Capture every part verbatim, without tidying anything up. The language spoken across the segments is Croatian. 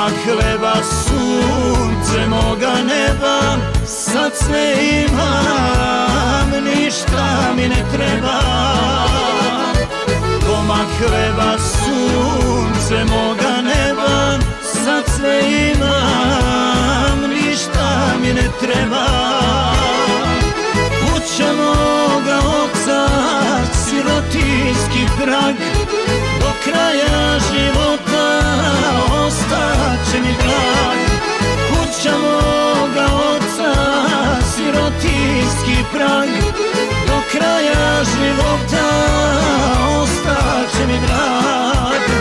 komad hleba, sunce moga neba, sad sve imam, ništa mi ne treba. Komad hleba, sunce moga neba, sad sve imam, ništa mi ne treba. Kuća moga oca, sirotinski prag, do kraja života ostaće mi drag. Kuća moga oca, sirotinski prag, do kraja života ostaće mi drag.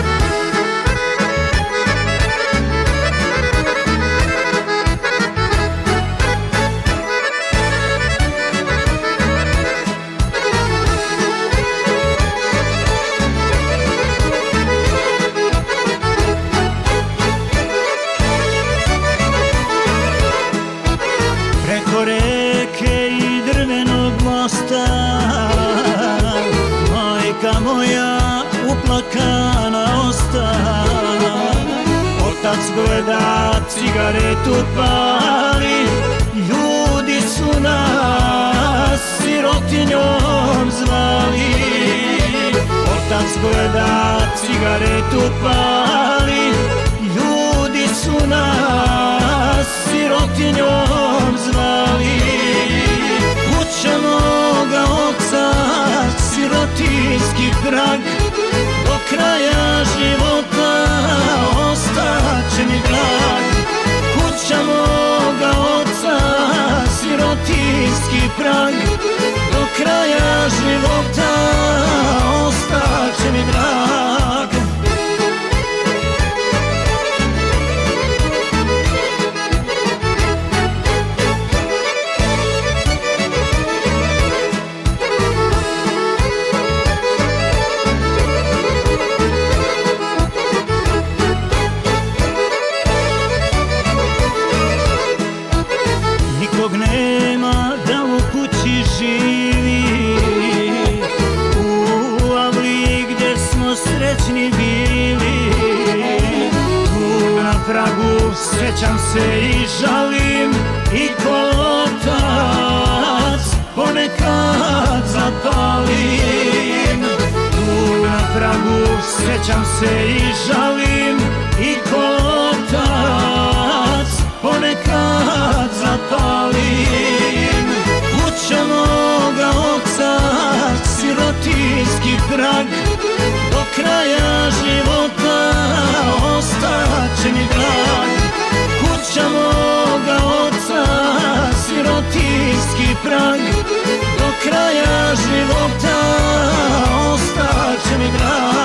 Preko reke i drvenog mosta, majka moja uplakana osta. Otac gleda, cigaretu pali, ljudi su nas sirotinjom zvali. Otac gleda, cigaretu pali, ljudi su nas sirotinjom zvali. Kuća moga oca, sirotinski prag, do kraja života ostaće mi drag. Kuća moga oca, sirotinski prag, do kraja života ostaće mi drag. Nikog nema da u kući živi, u avliji gdje smo srećni bili. Tu na pragu sjećam se i žalim, i ko otac ponekad zapalim. Tu na pragu sjećam se i žalim, i ko otac ponekad zapalim. Kuća moga oca, sirotinski prag, do kraja života ostaće mi drag. Kuća moga oca, sirotinski prag, do kraja života ostaće mi drag.